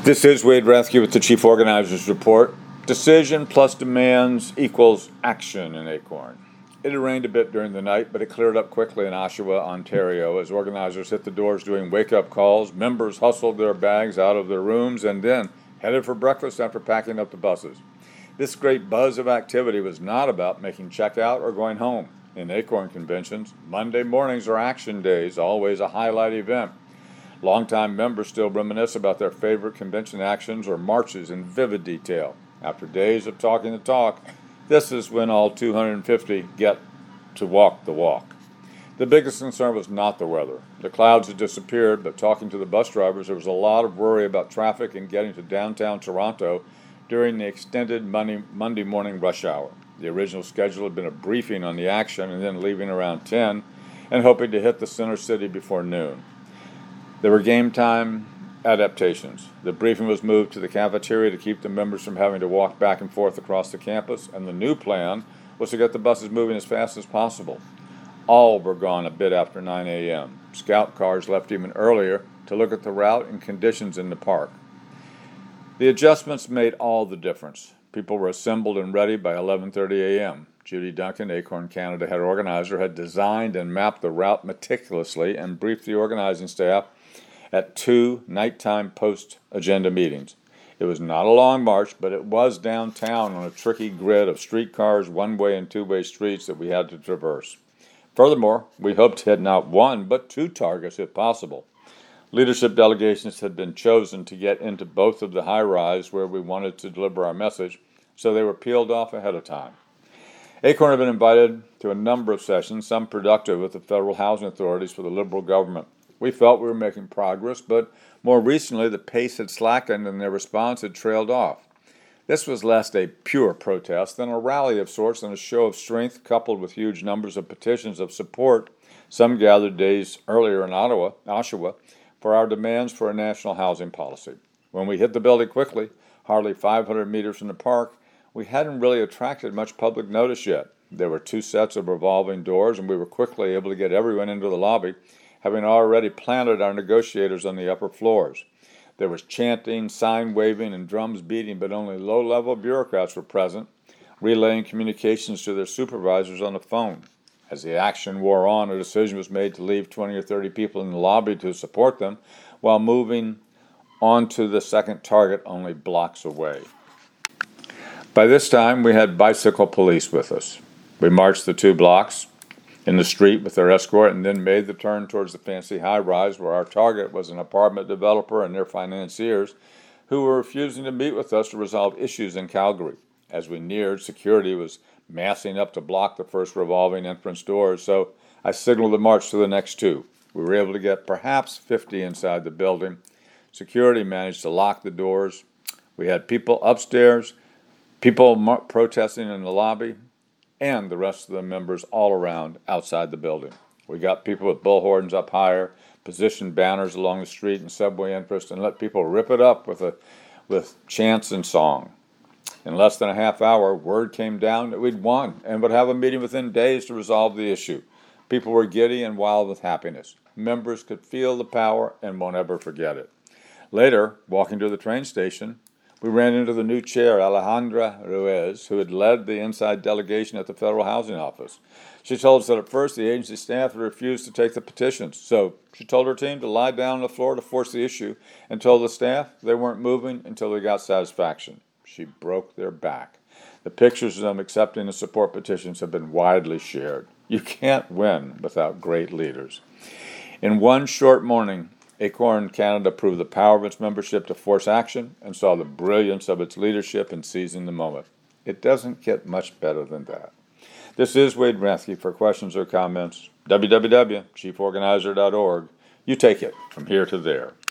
This is Wade Rathke with the Chief Organizers Report. Decision plus demands equals action in Acorn. It had rained a bit during the night, but it cleared up quickly in Oshawa, Ontario, as organizers hit the doors doing wake-up calls. Members hustled their bags out of their rooms and then headed for breakfast after packing up the buses. This great buzz of activity was not about making checkout or going home. In Acorn conventions, Monday mornings are action days, always a highlight event. Longtime members still reminisce about their favorite convention actions or marches in vivid detail. After days of talking the talk, this is when all 250 get to walk the walk. The biggest concern was not the weather. The clouds had disappeared, but talking to the bus drivers, there was a lot of worry about traffic and getting to downtown Toronto during the extended Monday morning rush hour. The original schedule had been a briefing on the action and then leaving around 10 and hoping to hit the center city before noon. There were game time adaptations. The briefing was moved to the cafeteria to keep the members from having to walk back and forth across the campus, and the new plan was to get the buses moving as fast as possible. All were gone a bit after 9 a.m. Scout cars left even earlier to look at the route and conditions in the park. The adjustments made all the difference. People were assembled and ready by 11:30 a.m. Judy Duncan, Acorn Canada head organizer, had designed and mapped the route meticulously and briefed the organizing staff at 2 nighttime post-agenda meetings. It was not a long march, but it was downtown on a tricky grid of streetcars, one-way and two-way streets that we had to traverse. Furthermore, we hoped to hit not one, but 2 targets if possible. Leadership delegations had been chosen to get into both of the high-rise where we wanted to deliver our message, so they were peeled off ahead of time. Acorn had been invited to a number of sessions, some productive with the federal housing authorities for the Liberal government. We felt we were making progress, but more recently the pace had slackened and their response had trailed off. This was less a pure protest than a rally of sorts and a show of strength coupled with huge numbers of petitions of support. Some gathered days earlier in Oshawa, for our demands for a national housing policy. When we hit the building quickly, hardly 500 meters from the park, we hadn't really attracted much public notice yet. There were 2 sets of revolving doors, and we were quickly able to get everyone into the lobby, having already planted our negotiators on the upper floors. There was chanting, sign waving, and drums beating, but only low-level bureaucrats were present, relaying communications to their supervisors on the phone. As the action wore on, a decision was made to leave 20 or 30 people in the lobby to support them, while moving on to the second target only blocks away. By this time, we had bicycle police with us. We marched the 2 blocks in the street with their escort and then made the turn towards the fancy high-rise where our target was an apartment developer and their financiers who were refusing to meet with us to resolve issues in Calgary. As we neared, security was massing up to block the first revolving entrance doors, so I signaled the march to the next 2. We were able to get perhaps 50 inside the building. Security managed to lock the doors. We had people upstairs, people protesting in the lobby, and the rest of the members all around outside the building. We got people with bullhorns up higher, positioned banners along the street and subway entrance, and let people rip it up with chants and song. In less than a half hour, word came down that we'd won and would have a meeting within days to resolve the issue. People were giddy and wild with happiness. Members could feel the power and won't ever forget it. Later, walking to the train station, we ran into the new chair, Alejandra Ruiz, who had led the inside delegation at the Federal Housing Office. She told us that at first the agency staff had refused to take the petitions, so she told her team to lie down on the floor to force the issue and told the staff they weren't moving until they got satisfaction. She broke their back. The pictures of them accepting the support petitions have been widely shared. You can't win without great leaders. In one short morning, Acorn Canada proved the power of its membership to force action and saw the brilliance of its leadership in seizing the moment. It doesn't get much better than that. This is Wade Rathke. For questions or comments, www.chieforganizer.org. You take it from here to there.